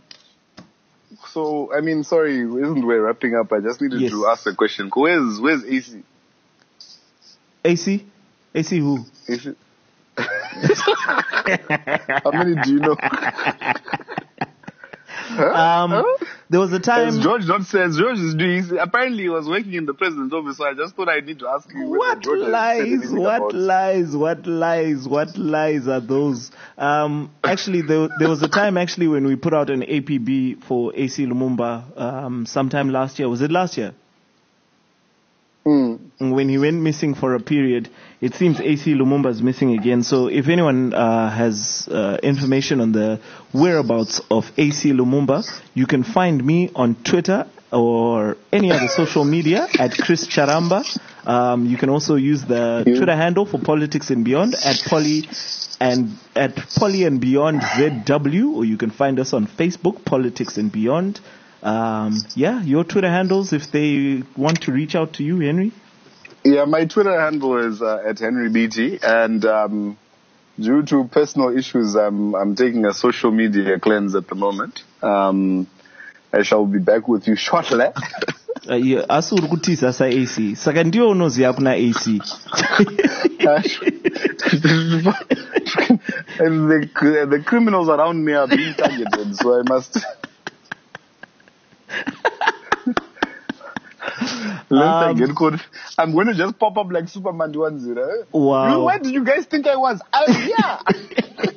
so I mean, sorry, isn't we're wrapping up? I just needed Yes. to ask a question. Ko, Where's where's A C? A C? A C who? A C? How many do you know? Um there was a As time George not says, George is doing. he's- Apparently, he was working in the president's office, so I just thought I need to ask you. whether what George has said lies, anything what about- lies, what lies, what lies are those? Um, actually, there, there was a time actually when we put out an A P B for A C Lumumba um, sometime last year. Was it last year? Hmm. When he went missing for a period, it seems A C Lumumba is missing again. So if anyone uh, has uh, information on the whereabouts of A C Lumumba, you can find me on Twitter or any other social media at Chris Charamba. Um, you can also use the you. Twitter handle for Politics and Beyond at Poly and at Poly and Beyond Z W, or you can find us on Facebook, Politics and Beyond. Um, yeah, your Twitter handles if they want to reach out to you, Henry. Yeah, my Twitter handle is uh, at Henry B T, and um, due to personal issues, I'm I'm taking a social media cleanse at the moment. Um, I shall be back with you shortly. Asi uri kutiza sa A C saka ndiyo unoziva kuna A C. And the, the criminals around me are being targeted, so I must. Let's um, get caught. I'm going to just pop up like Superman one zero. Wow. Where did you guys think I was? I was here.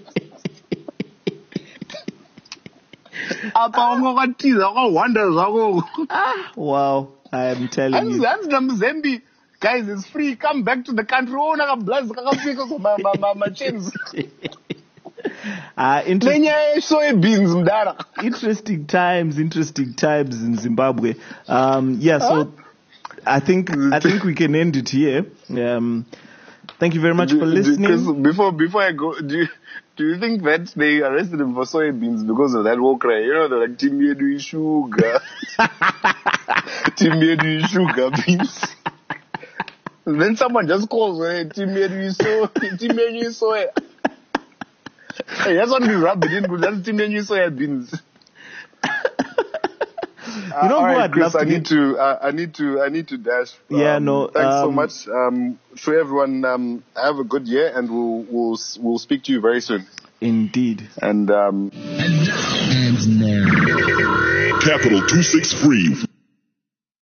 Wow, I am telling you. That's Mzembe. Guys, it's free. Come back to the country. Oh, I got blessed. I got because of my, my, my, my chains. Uh, inter- interesting times, interesting times in Zimbabwe. Um, yeah, so huh? I think I think we can end it here. Um, thank you very much for listening. Before before I go, do you, do you think that they arrested him for soybeans because of that war cry? You know, they're like Timiedu sugar, Timiedu sugar beans. And then someone just calls hey, Timiedu so Timiedu soy. Hey, that's what we rub it in good. That's Timiedu soya beans. You know uh, who right, I'd Chris, love to I get... need to, uh, I need to, I need to dash. Um, yeah, no. Thanks um, so much. Um, so everyone, um, have a good year, and we'll, we'll, we'll speak to you very soon. Indeed. And um. And now. And now. Capital two six three.